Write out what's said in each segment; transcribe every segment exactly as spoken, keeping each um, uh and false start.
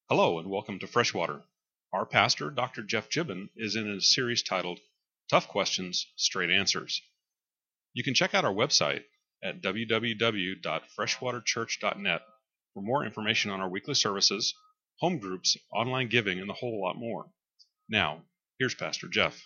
Hello and welcome to Freshwater. Our pastor, Doctor Jeff Gibbon, is in a series titled Tough Questions, Straight Answers. You can check out our website at w w w dot freshwater church dot net for more information on our weekly services, home groups, online giving, and a whole lot more. Now, here's Pastor Jeff.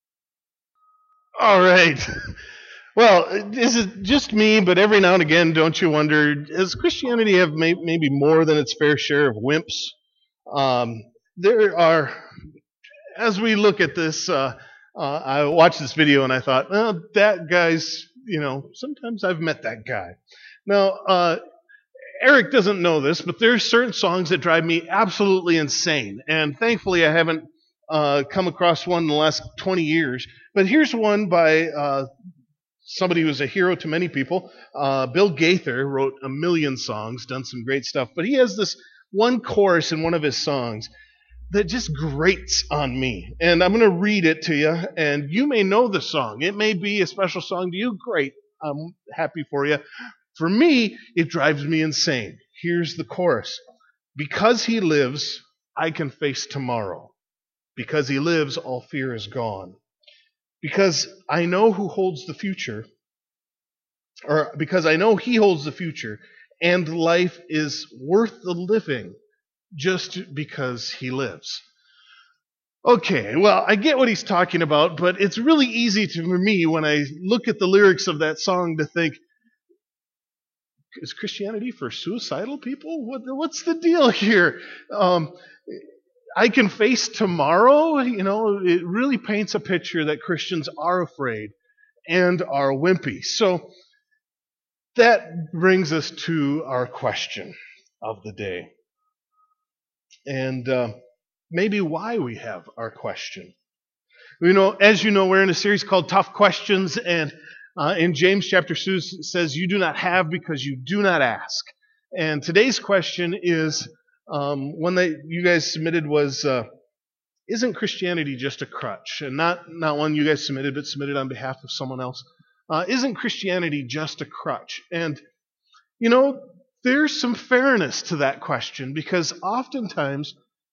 All right. Well, this is just me, but every now and again, don't you wonder, does Christianity have may, maybe more than its fair share of wimps? Um, there are, as we look at this, uh, uh, I watched this video and I thought, well, that guy's, you know, sometimes I've met that guy. Now, uh, Eric doesn't know this, but there's certain songs that drive me absolutely insane. And thankfully, I haven't uh, come across one in the last twenty years. But here's one by uh, somebody who was a hero to many people. Uh, Bill Gaither wrote a million songs, done some great stuff. But he has this one chorus in one of his songs that just grates on me. And I'm going to read it to you. And you may know the song. It may be a special song to you. Great. I'm happy for you. For me, it drives me insane. Here's the chorus. Because he lives, I can face tomorrow. Because he lives, all fear is gone. Because I know who holds the future, or because I know he holds the future, and life is worth the living just because he lives. Okay, well, I get what he's talking about, but it's really easy to, for me when I look at the lyrics of that song to think, is Christianity for suicidal people? What, what's the deal here? Um, I can face tomorrow. You know, it really paints a picture that Christians are afraid and are wimpy. So that brings us to our question of the day. And uh, maybe why we have our question. You know, as you know, we're in a series called Tough Questions, and uh, in James chapter two says, you do not have because you do not ask. And today's question is, um, one that you guys submitted was, uh, isn't Christianity just a crutch? And not, not one you guys submitted, but submitted on behalf of someone else. Uh, isn't Christianity just a crutch? And, you know, there's some fairness to that question, because oftentimes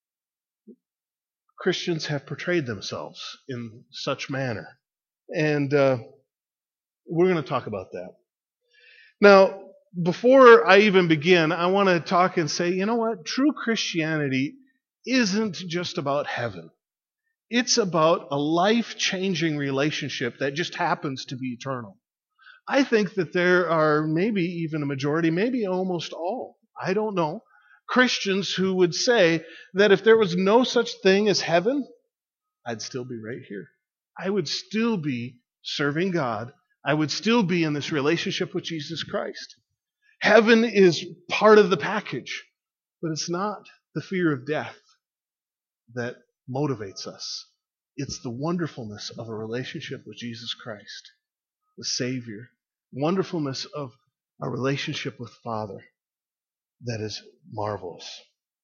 Christians have portrayed themselves in such manner. And uh, we're going to talk about that. Now, before I even begin, I want to talk and say, you know what? True Christianity isn't just about heaven. It's about a life-changing relationship that just happens to be eternal. I think that there are maybe even a majority, maybe almost all, I don't know, Christians who would say that if there was no such thing as heaven, I'd still be right here. I would still be serving God. I would still be in this relationship with Jesus Christ. Heaven is part of the package, but it's not the fear of death that motivates us. It's the wonderfulness of a relationship with Jesus Christ, the Savior. Wonderfulness of a relationship with Father that is marvelous.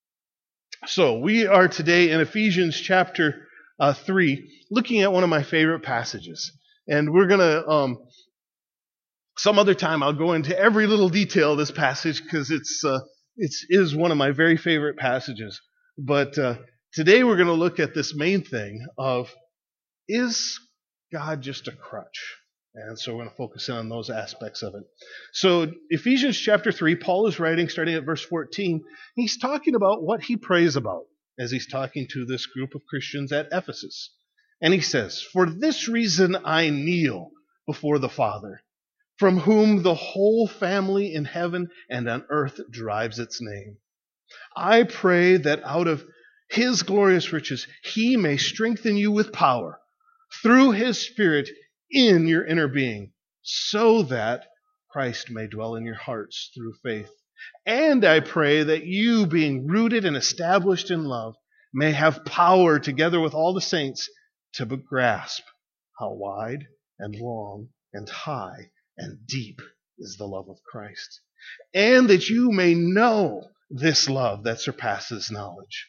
So we are today in Ephesians chapter uh, three, looking at one of my favorite passages. And we're going to, um, some other time I'll go into every little detail of this passage, because it's, uh, it's, it is one of my very favorite passages. But uh, today we're going to look at this main thing of, is God just a crutch? And so we're going to focus in on those aspects of it. So Ephesians chapter three, Paul is writing, starting at verse fourteen. He's talking about what he prays about as he's talking to this group of Christians at Ephesus. And he says, for this reason I kneel before the Father, from whom the whole family in heaven and on earth derives its name. I pray that out of his glorious riches he may strengthen you with power through his Spirit in your inner being, so that Christ may dwell in your hearts through faith. And I pray that you, being rooted and established in love, may have power together with all the saints to grasp how wide and long and high and deep is the love of Christ. And that you may know this love that surpasses knowledge,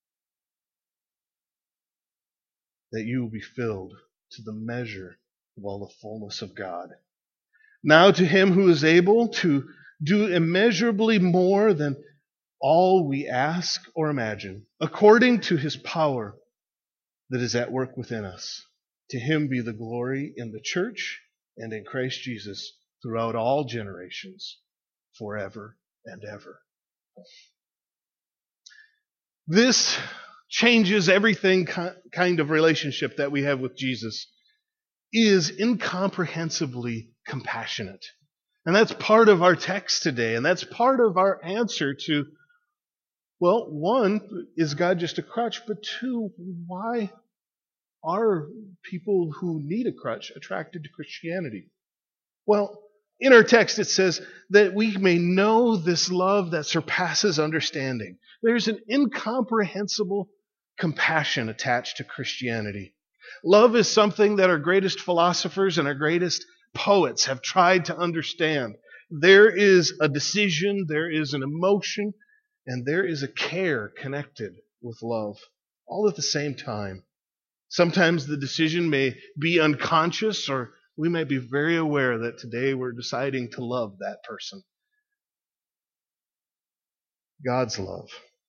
that you will be filled to the measure of all the fullness of God. Now to him who is able to do immeasurably more than all we ask or imagine, according to his power that is at work within us. To him be the glory in the church and in Christ Jesus throughout all generations, forever and ever. This changes everything kind of relationship that we have with Jesus, is incomprehensibly compassionate. And that's part of our text today, and that's part of our answer to, well, one, is God just a crutch? But two, why are people who need a crutch attracted to Christianity? Well, in our text it says that we may know this love that surpasses understanding. There's an incomprehensible compassion attached to Christianity. Love is something that our greatest philosophers and our greatest poets have tried to understand. There is a decision, there is an emotion, and there is a care connected with love, all at the same time. Sometimes the decision may be unconscious, or we might be very aware that today we're deciding to love that person. God's love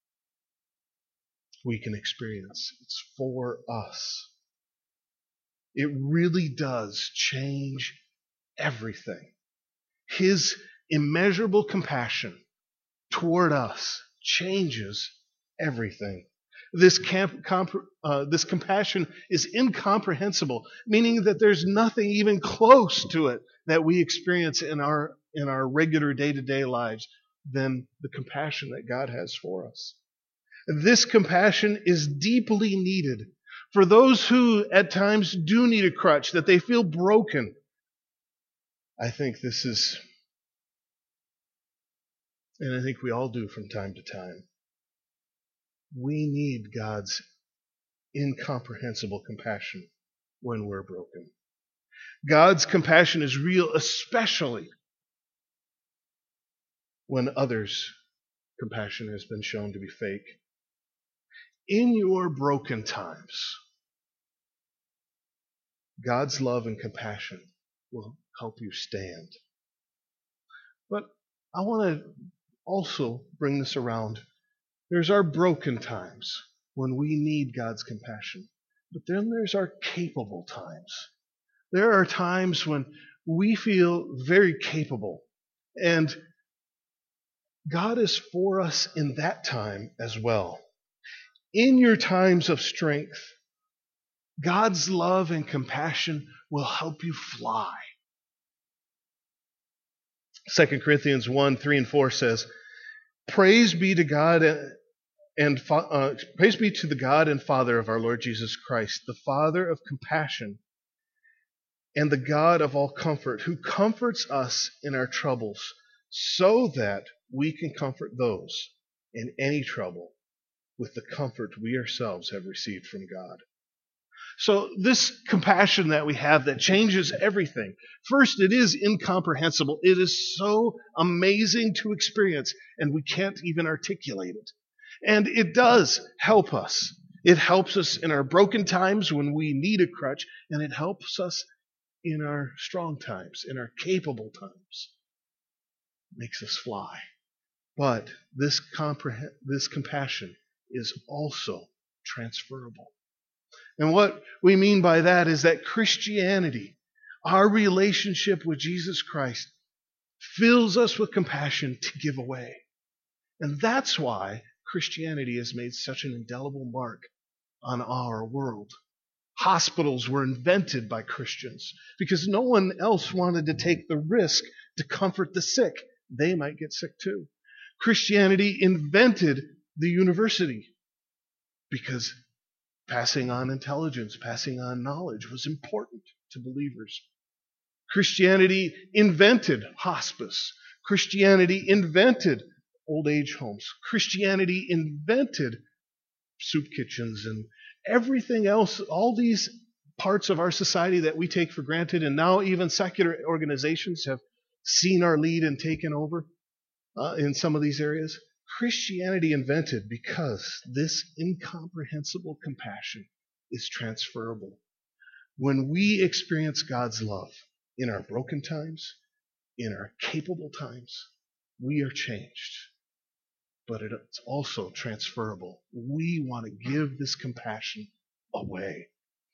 we can experience. It's for us. It really does change everything. His immeasurable compassion toward us changes everything. This, camp, comp, uh, this compassion is incomprehensible, meaning that there's nothing even close to it that we experience in our, in our regular day-to-day lives than the compassion that God has for us. This compassion is deeply needed for those who at times do need a crutch, that they feel broken. I think this is, and I think we all do from time to time, we need God's incomprehensible compassion when we're broken. God's compassion is real, especially when others' compassion has been shown to be fake. In your broken times, God's love and compassion will help you stand. But I want to also bring this around. There's our broken times when we need God's compassion. But then there's our capable times. There are times when we feel very capable. And God is for us in that time as well. In your times of strength, God's love and compassion will help you fly. Second Corinthians one, three and four says, Praise be to God and uh, praise be to the God and Father of our Lord Jesus Christ, the Father of compassion and the God of all comfort, who comforts us in our troubles, so that we can comfort those in any trouble with the comfort we ourselves have received from God. So this compassion that we have that changes everything. First, it is incomprehensible. It is so amazing to experience, and we can't even articulate it. And it does help us. It helps us in our broken times when we need a crutch, and it helps us in our strong times, in our capable times. It makes us fly. But this comprehend, this compassion is also transferable. And what we mean by that is that Christianity, our relationship with Jesus Christ, fills us with compassion to give away. And that's why Christianity has made such an indelible mark on our world. Hospitals were invented by Christians because no one else wanted to take the risk to comfort the sick. They might get sick too. Christianity invented the university because passing on intelligence, passing on knowledge was important to believers. Christianity invented hospice. Christianity invented old age homes. Christianity invented soup kitchens and everything else, all these parts of our society that we take for granted, and now even secular organizations have seen our lead and taken over uh, in some of these areas. Christianity invented because this incomprehensible compassion is transferable. When we experience God's love in our broken times, in our capable times, we are changed. but it's also transferable. We want to give this compassion away.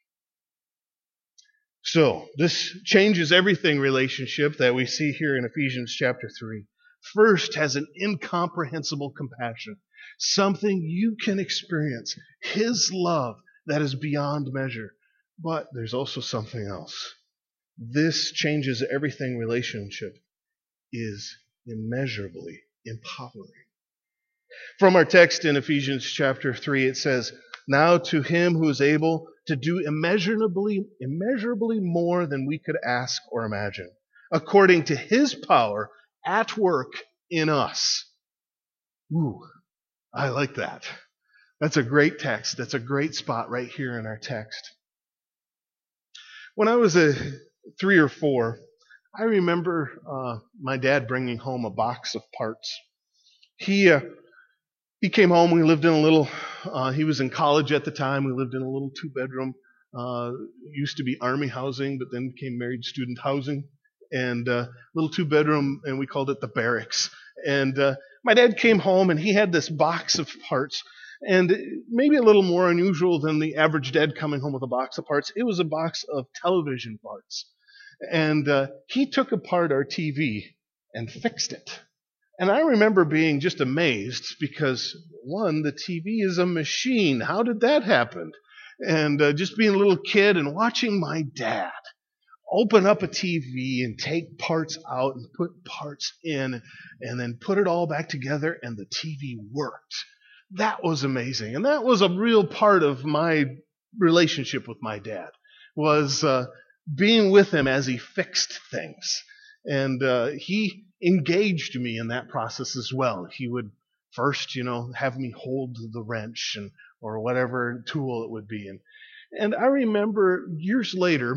So, this changes everything relationship that we see here in Ephesians chapter three. First has an incomprehensible compassion, something you can experience, His love that is beyond measure. But there's also something else. This changes everything relationship is immeasurably empowering. From our text in Ephesians chapter three, it says, "Now to Him who is able to do immeasurably, immeasurably more than we could ask or imagine, according to His power at work in us." Ooh, I like that. That's a great text. That's a great spot right here in our text. When I was a three or four, I remember uh, my dad bringing home a box of parts. He uh, he came home. We lived in a little. Uh, he was in college at the time. We lived in a little two-bedroom. Uh, used to be Army housing, but then became married student housing, and uh, little two-bedroom, and we called it the barracks. And uh, my dad came home, and he had this box of parts. And maybe a little more unusual than the average dad coming home with a box of parts, it was a box of television parts. And uh, he took apart our T V and fixed it. And I remember being just amazed because, one, the T V is a machine. How did that happen? And uh, just being a little kid and watching my dad open up a T V and take parts out and put parts in and then put it all back together, and the T V worked. That was amazing. And that was a real part of my relationship with my dad, was uh, being with him as he fixed things. And uh, he engaged me in that process as well. He would first, you know, have me hold the wrench and or whatever tool it would be. And, and I remember years later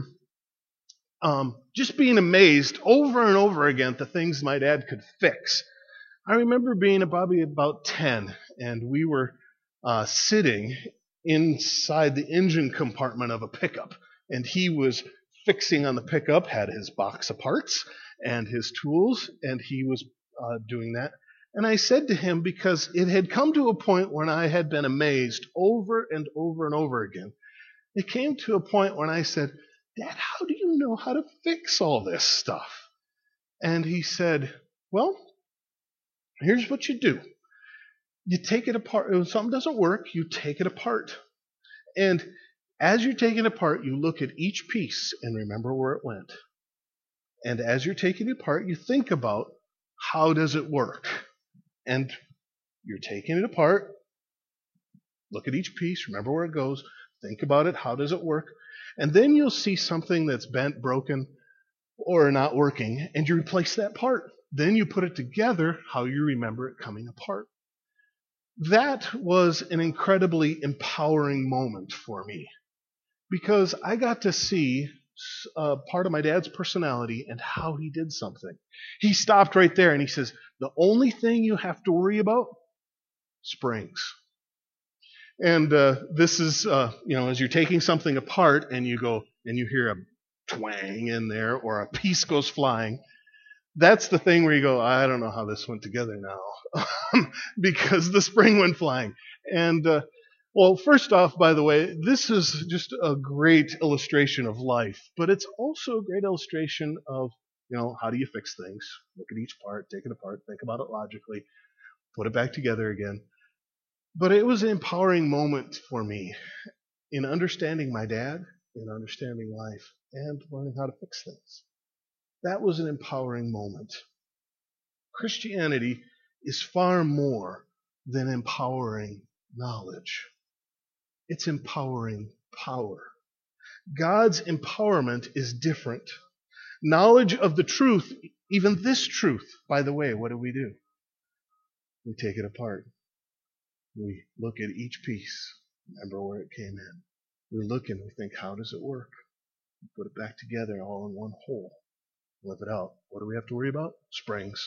um, just being amazed over and over again at the things my dad could fix. I remember being probably about ten, and we were uh, sitting inside the engine compartment of a pickup, and he was fixing on the pickup, had his box of parts and his tools, and he was uh, doing that. And I said to him, because it had come to a point when I had been amazed over and over and over again, it came to a point when I said, "Dad, how do you know how to fix all this stuff?" And he said, "Well, here's what you do. You take it apart. When something doesn't work, you take it apart. And as you're taking it apart, you look at each piece and remember where it went. And as you're taking it apart, you think about, how does it work? And you're taking it apart. Look at each piece. Remember where it goes. Think about it. How does it work? And then you'll see something that's bent, broken, or not working, and you replace that part. Then you put it together how you remember it coming apart." That was an incredibly empowering moment for me, because I got to see uh, part of my dad's personality and how he did something. He stopped right there and he says, "The only thing you have to worry about, springs." And uh, this is, uh, you know, as you're taking something apart and you go and you hear a twang in there or a piece goes flying, that's the thing where you go, "I don't know how this went together now," because the spring went flying. And, uh, well, first off, by the way, this is just a great illustration of life, but it's also a great illustration of, you know, how do you fix things? Look at each part, take it apart, think about it logically, put it back together again. But it was an empowering moment for me in understanding my dad, in understanding life, and learning how to fix things. That was an empowering moment. Christianity is far more than empowering knowledge. It's empowering power. God's empowerment is different. Knowledge of the truth, even this truth, by the way, what do we do? We take it apart. We look at each piece, remember where it came in. We look and we think, how does it work? We put it back together all in one whole. Live it out. What do we have to worry about? Springs.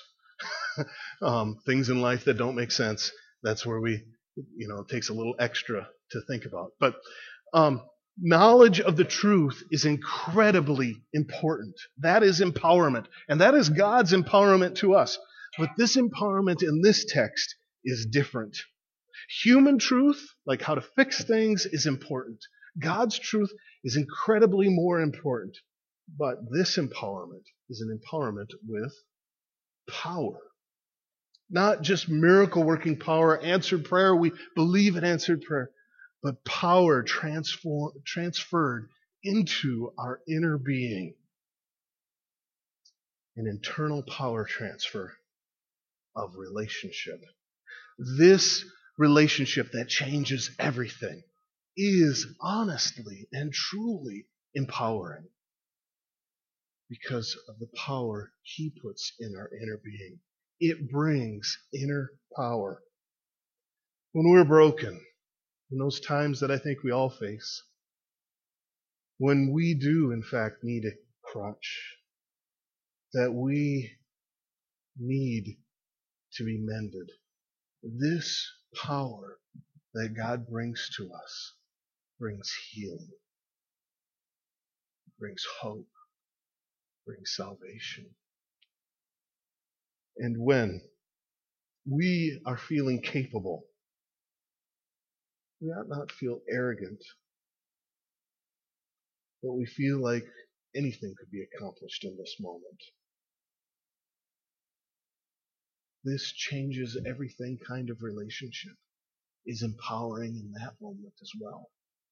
um, things in life that don't make sense. That's where we, you know, it takes a little extra to think about. But um, knowledge of the truth is incredibly important. That is empowerment. And that is God's empowerment to us. But this empowerment in this text is different. Human truth, like how to fix things, is important. God's truth is incredibly more important. But this empowerment is an empowerment with power. Not just miracle working power, answered prayer. We believe in answered prayer. But power transform, transferred into our inner being. An internal power transfer of relationship. This relationship that changes everything is honestly and truly empowering because of the power he puts in our inner being. It brings inner power. When we're broken, in those times that I think we all face, when we do in fact need a crutch, that we need to be mended, this power that God brings to us brings healing, brings hope, brings salvation. And when we are feeling capable, we ought not feel arrogant, but we feel like anything could be accomplished in this moment. This changes everything kind of relationship, is empowering in that moment as well.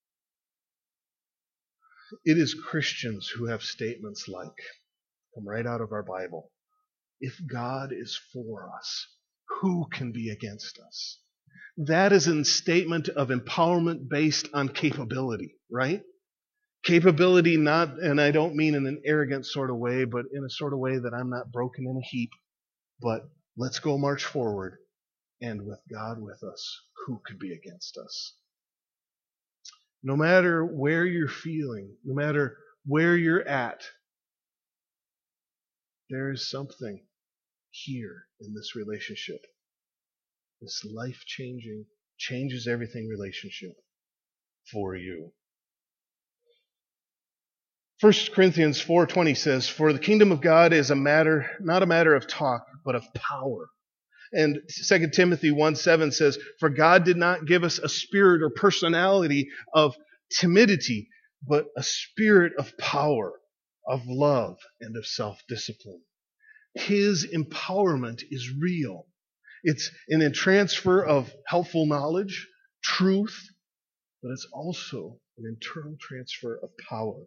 It is Christians who have statements like, come right out of our Bible, if God is for us, who can be against us? That is a statement of empowerment based on capability, right? Capability not, and I don't mean in an arrogant sort of way, but in a sort of way that I'm not broken in a heap, but let's go march forward, and with God with us, who could be against us? No matter where you're feeling, no matter where you're at, there is something here in this relationship. This life-changing, changes everything relationship for you. First Corinthians four twenty says, for the kingdom of God is a matter, not a matter of talk, but of power. And Second Timothy one seven says, for God did not give us a spirit or personality of timidity, but a spirit of power, of love, and of self-discipline. His empowerment is real. It's in a transfer of helpful knowledge, truth, but it's also an internal transfer of power.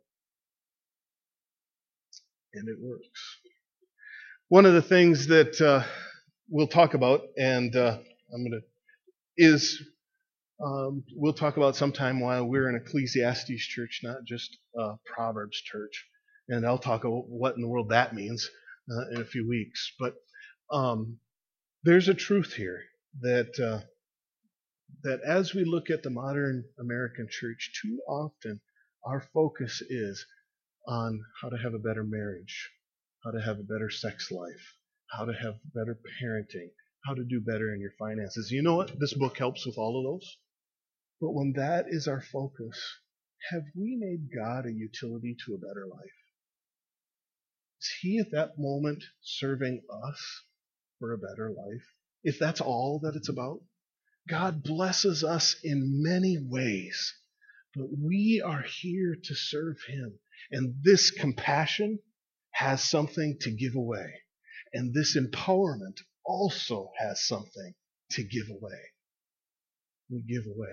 And it works. One of the things that uh, we'll talk about, and uh, I'm going to, is um, we'll talk about sometime while we're an Ecclesiastes church, not just a Proverbs church. And I'll talk about what in the world that means uh, in a few weeks. But um, there's a truth here that uh, that as we look at the modern American church, too often our focus is on how to have a better marriage, how to have a better sex life, how to have better parenting, how to do better in your finances. You know what? This book helps with all of those. But when that is our focus, have we made God a utility to a better life? Is he at that moment serving us for a better life? If that's all that it's about? God blesses us in many ways, but we are here to serve him. And this compassion has something to give away. And this empowerment also has something to give away. We give away.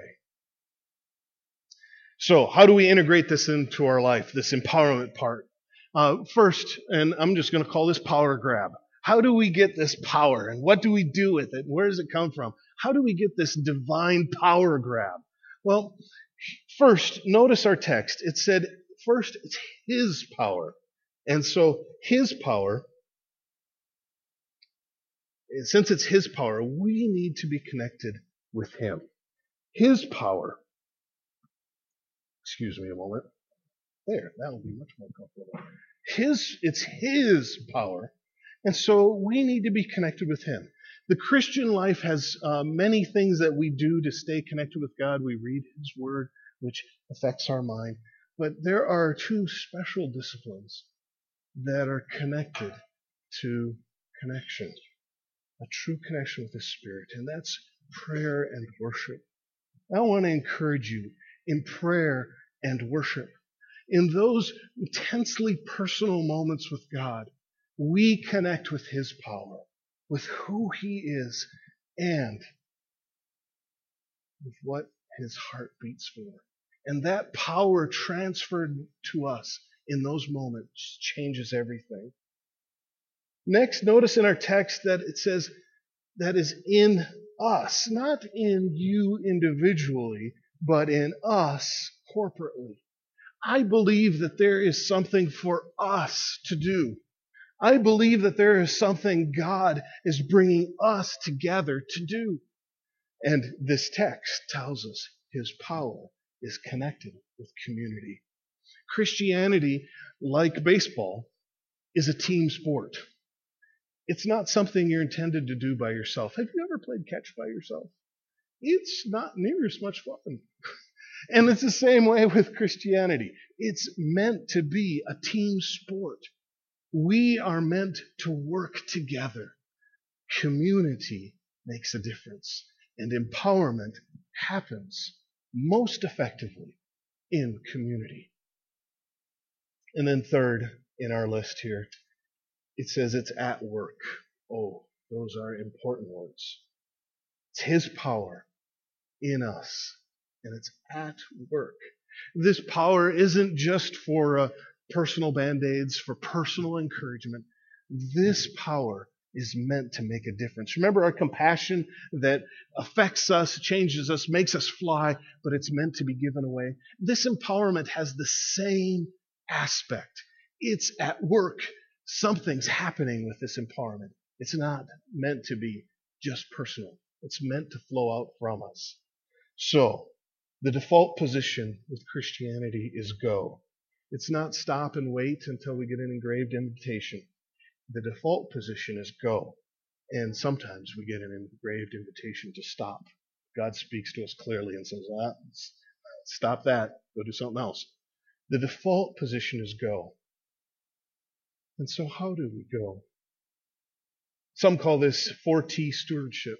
So, how do we integrate this into our life, this empowerment part? Uh, first, and I'm just going to call this power grab. How do we get this power? And what do we do with it? Where does it come from? How do we get this divine power grab? Well, first, notice our text. It said, first, it's his power. And so, his power, since it's his power, we need to be connected with him. His power. Excuse me a moment. There, that'll be much more comfortable. His, it's his power. And so we need to be connected with him. The Christian life has uh, many things that we do to stay connected with God. We read his word, which affects our mind. But there are two special disciplines that are connected to connection. a true connection with the Spirit, and that's prayer and worship. I want to encourage you in prayer and worship. In those intensely personal moments with God, we connect with His power, with who He is, and with what His heart beats for. And that power transferred to us in those moments changes everything. Next, notice in our text that it says that is in us, not in you individually, but in us corporately. I believe that there is something for us to do. I believe that there is something God is bringing us together to do. And this text tells us His power is connected with community. Christianity, like baseball, is a team sport. It's not something you're intended to do by yourself. Have you ever played catch by yourself? It's not near as much fun. And it's the same way with Christianity. It's meant to be a team sport. We are meant to work together. Community makes a difference, and empowerment happens most effectively in community. And then third in our list here, it says it's at work. Oh, those are important words. It's His power in us, and it's at work. This power isn't just for uh, personal band-aids, for personal encouragement. This power is meant to make a difference. Remember our compassion that affects us, changes us, makes us fly, but it's meant to be given away. This empowerment has the same aspect. It's at work. Something's happening with this empowerment. It's not meant to be just personal. It's meant to flow out from us. So, the default position with Christianity is go. It's not stop and wait until we get an engraved invitation. The default position is go. And sometimes we get an engraved invitation to stop. God speaks to us clearly and says, ah, stop that, go do something else. The default position is go. And so how do we go? Some call this four T stewardship.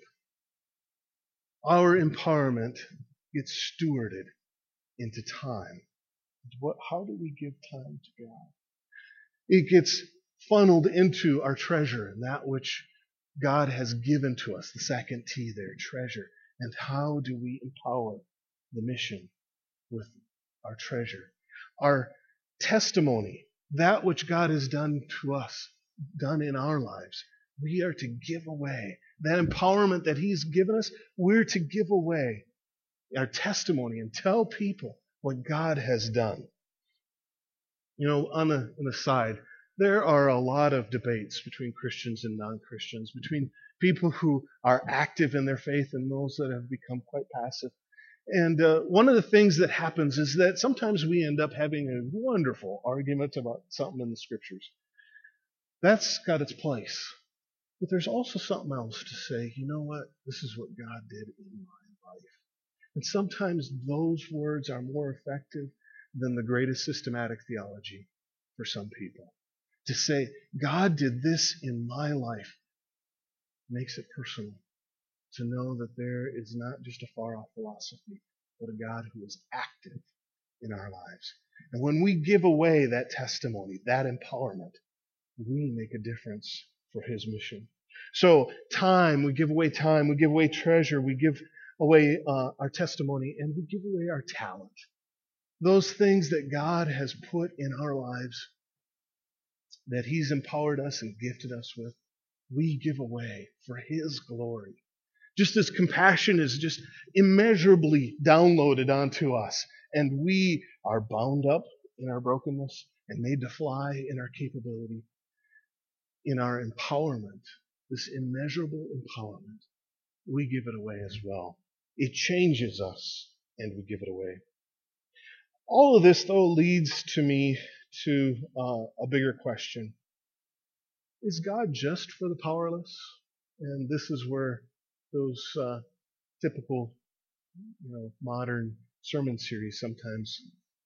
Our empowerment gets stewarded into time. What, how do we give time to God? It gets funneled into our treasure, and that which God has given to us, the second T there, treasure. And how do we empower the mission with our treasure? Our testimony, that which God has done to us, done in our lives, we are to give away. That empowerment that He's given us, we're to give away our testimony and tell people what God has done. You know, on the, on the side, there are a lot of debates between Christians and non-Christians, between people who are active in their faith and those that have become quite passive. And uh, one of the things that happens is that sometimes we end up having a wonderful argument about something in the Scriptures. That's got its place. But there's also something else to say, you know what? This is what God did in my life. And sometimes those words are more effective than the greatest systematic theology for some people. To say, God did this in my life makes it personal. To know that there is not just a far-off philosophy, but a God who is active in our lives. And when we give away that testimony, that empowerment, we make a difference for His mission. So time, we give away time, we give away treasure, we give away uh, our testimony, and we give away our talent. Those things that God has put in our lives, that He's empowered us and gifted us with, we give away for His glory. Just as compassion is just immeasurably downloaded onto us, and we are bound up in our brokenness and made to fly in our capability, in our empowerment, this immeasurable empowerment, we give it away as well. It changes us, and we give it away. All of this, though, leads to me to uh, a bigger question. Is God just for the powerless? And this is where those uh, typical, you know, modern sermon series sometimes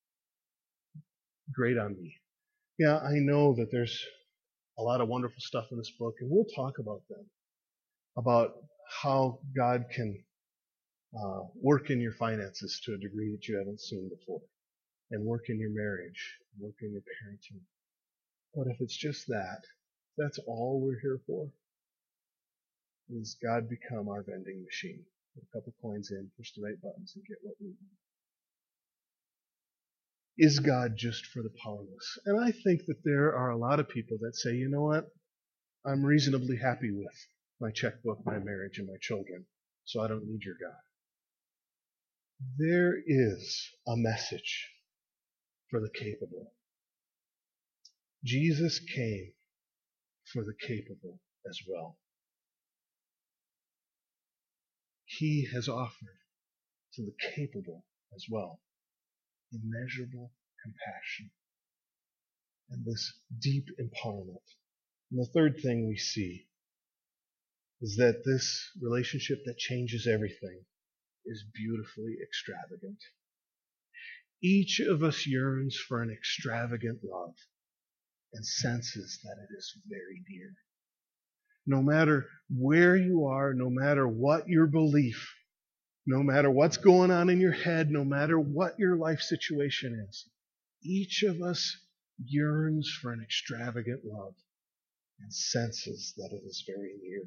grate on me. Yeah, I know that there's a lot of wonderful stuff in this book, and we'll talk about them. about how God can uh, work in your finances to a degree that you haven't seen before, and work in your marriage, work in your parenting. But if it's just that, that's all we're here for, is God become our vending machine. Put a couple coins in, push the right buttons, and get what we want. Is God just for the powerless? And I think that there are a lot of people that say, you know what? I'm reasonably happy with my checkbook, my marriage, and my children, so I don't need your God. There is a message for the capable. Jesus came for the capable as well. He has offered to the capable as well immeasurable compassion and this deep empowerment. And the third thing we see is that this relationship that changes everything is beautifully extravagant. Each of us yearns for an extravagant love and senses that it is very dear. No matter where you are, no matter what your belief, no matter what's going on in your head, no matter what your life situation is, each of us yearns for an extravagant love and senses that it is very near.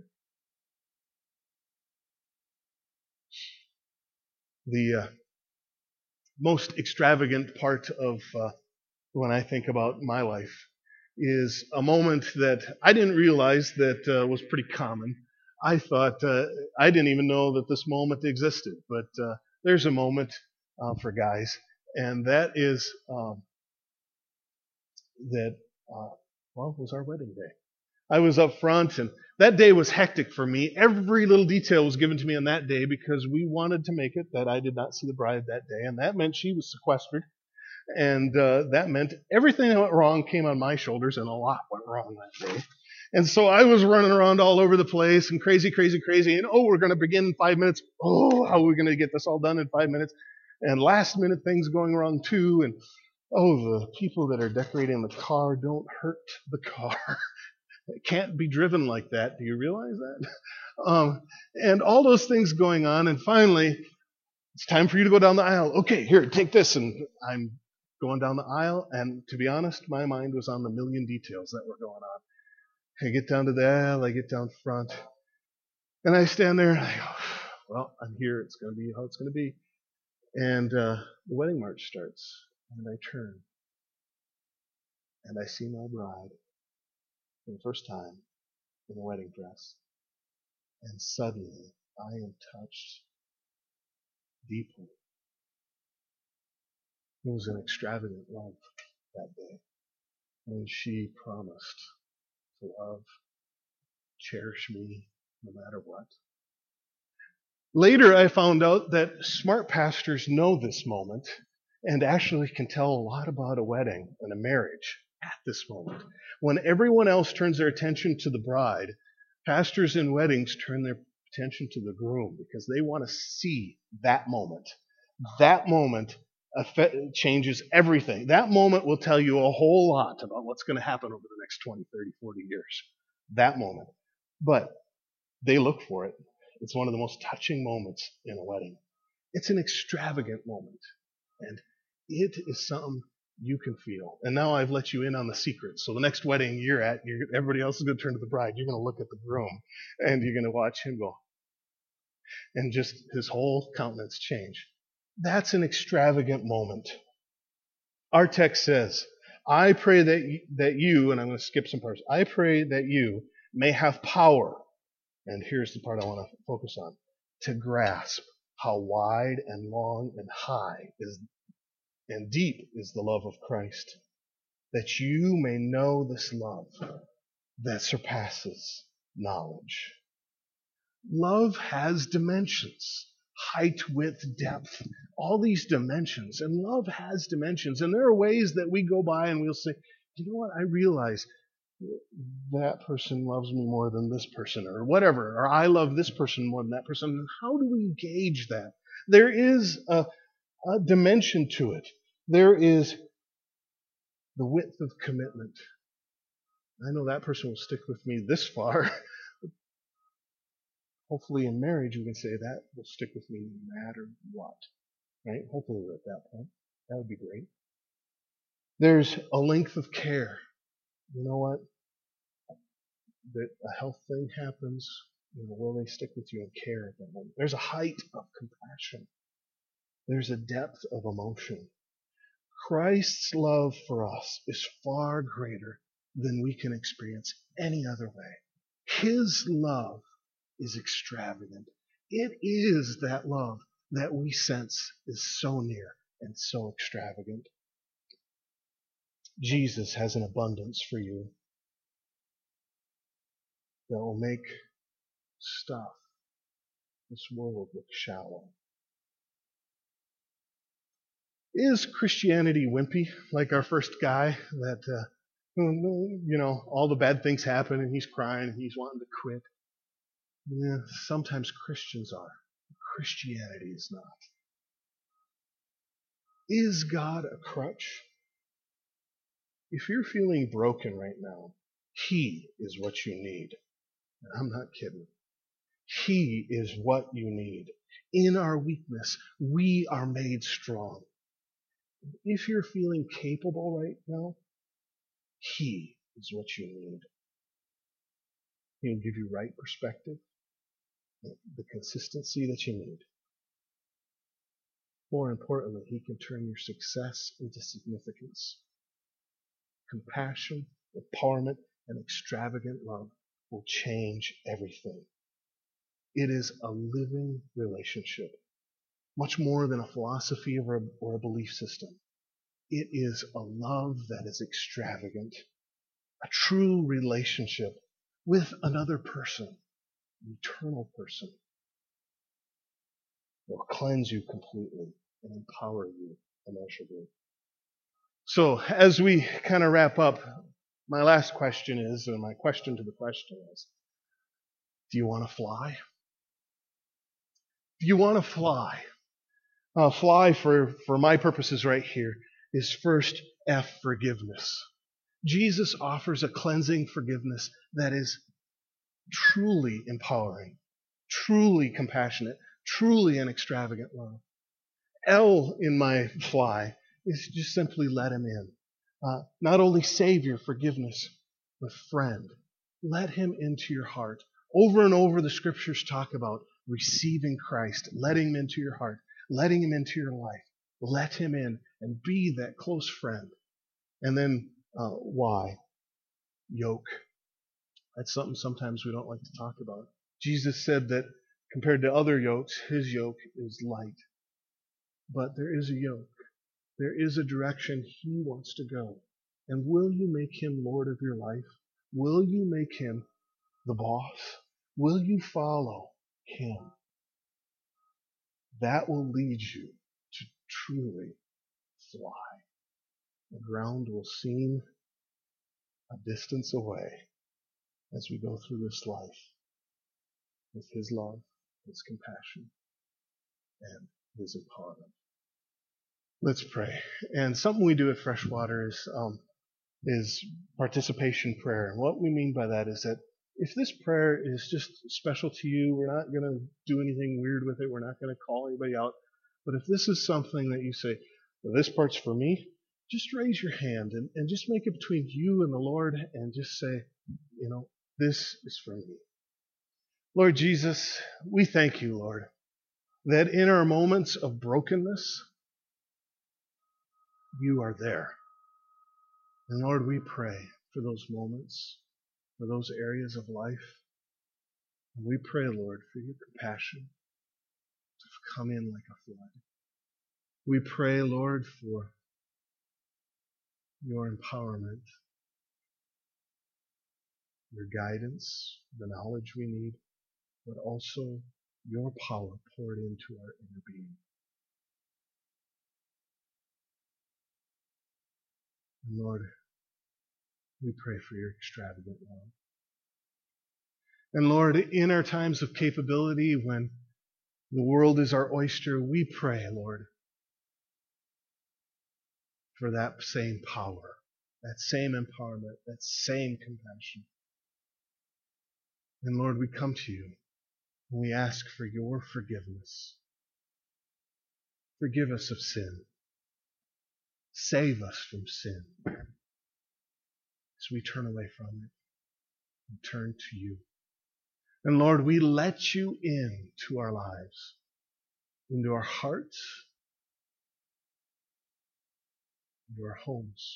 The uh, most extravagant part of uh, when I think about my life is a moment that I didn't realize that uh, was pretty common. I thought, uh, I didn't even know that this moment existed, but uh, there's a moment uh, for guys, and that is um, that, uh, well, it was our wedding day. I was up front, and that day was hectic for me. Every little detail was given to me on that day because we wanted to make it that I did not see the bride that day, and that meant she was sequestered. And uh, that meant everything that went wrong came on my shoulders, and a lot went wrong that day. And so I was running around all over the place and crazy, crazy, crazy. And oh, we're going to begin in five minutes. Oh, how are we going to get this all done in five minutes? And last minute things going wrong too. And oh, the people that are decorating the car don't hurt the car. It can't be driven like that. Do you realize that? Um, and all those things going on. And finally, it's time for you to go down the aisle. Okay, here, take this. And I'm going down the aisle. And to be honest, my mind was on the million details that were going on. I get down to the aisle, I get down front, and I stand there and I go, well, I'm here, it's going to be how it's going to be. And uh, the wedding march starts, and I turn, and I see my bride for the first time in a wedding dress. And suddenly, I am touched deeply. It was an extravagant love that day, when she promised to love, cherish me no matter what. Later, I found out that smart pastors know this moment and actually can tell a lot about a wedding and a marriage at this moment. When everyone else turns their attention to the bride, pastors in weddings turn their attention to the groom because they want to see that moment. That moment changes everything. That moment will tell you a whole lot about what's going to happen over the next twenty, thirty, forty years. That moment. But they look for it. It's one of the most touching moments in a wedding. It's an extravagant moment. And it is something you can feel. And now I've let you in on the secret. So the next wedding you're at, you're, everybody else is going to turn to the bride. You're going to look at the groom. And you're going to watch him go. And just his whole countenance change. That's an extravagant moment. Our text says, I pray that you, that you, and I'm going to skip some parts, I pray that you may have power. And here's the part I want to focus on. To grasp how wide and long and high is and deep is the love of Christ. That you may know this love that surpasses knowledge. Love has dimensions. Height, width, depth. All these dimensions. And love has dimensions. And there are ways that we go by and we'll say, you know what, I realize that person loves me more than this person, or whatever, or I love this person more than that person. And how do we gauge that? There is a, a dimension to it. There is the width of commitment. I know that person will stick with me this far. Hopefully in marriage we can say that will stick with me no matter what. Right? Hopefully we're at that point. That would be great. There's a length of care. You know what? That a health thing happens, you know, will they stick with you and care at that moment? There's a height of compassion. There's a depth of emotion. Christ's love for us is far greater than we can experience any other way. His love is extravagant. It is that love that we sense is so near and so extravagant. Jesus has an abundance for you that will make stuff, this world, look shallow. Is Christianity wimpy, like our first guy that, uh, you know, all the bad things happen and he's crying and he's wanting to quit? Yeah, sometimes Christians are. Christianity is not. Is God a crutch? If you're feeling broken right now, He is what you need. And I'm not kidding. He is what you need. In our weakness, we are made strong. If you're feeling capable right now, He is what you need. He'll give you right perspective, the consistency that you need. More importantly, He can turn your success into significance. Compassion, empowerment, and extravagant love will change everything. It is a living relationship, much more than a philosophy or a, or a belief system. It is a love that is extravagant, a true relationship with another person, an eternal person. It will cleanse you completely and empower you immeasurably. So as we kind of wrap up, my last question is, or my question to the question is, do you want to fly? Do you want to fly? Uh, fly, for, for my purposes right here, is first F, forgiveness. Jesus offers a cleansing forgiveness that is truly empowering, truly compassionate, truly an extravagant love. L in my fly is just simply let Him in. Uh, not only Savior, forgiveness, but friend. Let Him into your heart. Over and over the Scriptures talk about receiving Christ, letting Him into your heart, letting Him into your life. Let Him in and be that close friend. And then uh, why? Yoke. That's something sometimes we don't like to talk about. Jesus said that compared to other yokes, His yoke is light. But there is a yoke. There is a direction He wants to go. And will you make Him Lord of your life? Will you make Him the boss? Will you follow Him? That will lead you to truly fly. The ground will seem a distance away as we go through this life with His love, His compassion, and His empowerment. Let's pray. And something we do at Freshwater is um, is participation prayer. And what we mean by that is that if this prayer is just special to you, we're not going to do anything weird with it. We're not going to call anybody out. But if this is something that you say, well, this part's for me, just raise your hand and, and just make it between you and the Lord and just say, you know, this is for me. Lord Jesus, we thank you, Lord, that in our moments of brokenness, you are there. And Lord, we pray for those moments, for those areas of life. And we pray, Lord, for your compassion to come in like a flood. We pray, Lord, for your empowerment, your guidance, the knowledge we need, but also your power poured into our inner being. And Lord, we pray for your extravagant love. And Lord, in our times of capability, when the world is our oyster, we pray, Lord, for that same power, that same empowerment, that same compassion. And Lord, we come to you We ask for your forgiveness. Forgive us of sin. Save us from sin as we turn away from it and turn to you. And Lord, we let you into our lives, into our hearts, into our homes.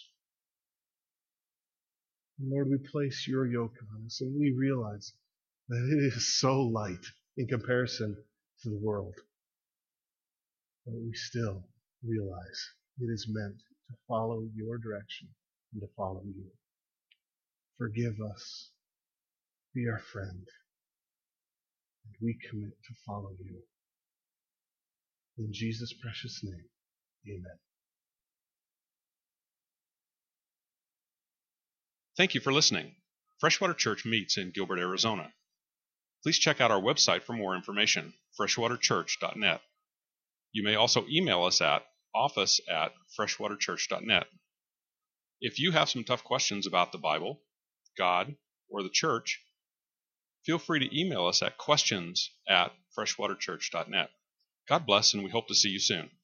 And Lord, we place your yoke on us, and we realize that it is so light in comparison to the world. But we still realize it is meant to follow your direction and to follow you. Forgive us. Be our friend. And we commit to follow you. In Jesus' precious name, amen. Thank you for listening. Freshwater Church meets in Gilbert, Arizona. Please check out our website for more information, freshwater church dot net. You may also email us at office at freshwater church dot net. If you have some tough questions about the Bible, God, or the church, feel free to email us at questions at freshwater church dot net. God bless, and we hope to see you soon.